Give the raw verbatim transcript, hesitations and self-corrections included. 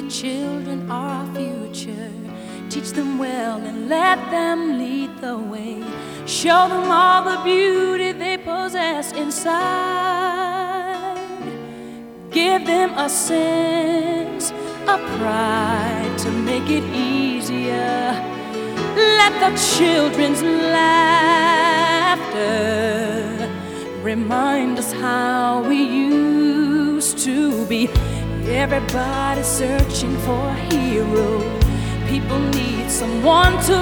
Children are our future. Teach them well and let them lead the way. Show them all the beauty they possess inside. Give them a sense of pride to make it easier. Let the children's laughter remind us how we used to be. Everybody's searching for a hero. People need someone to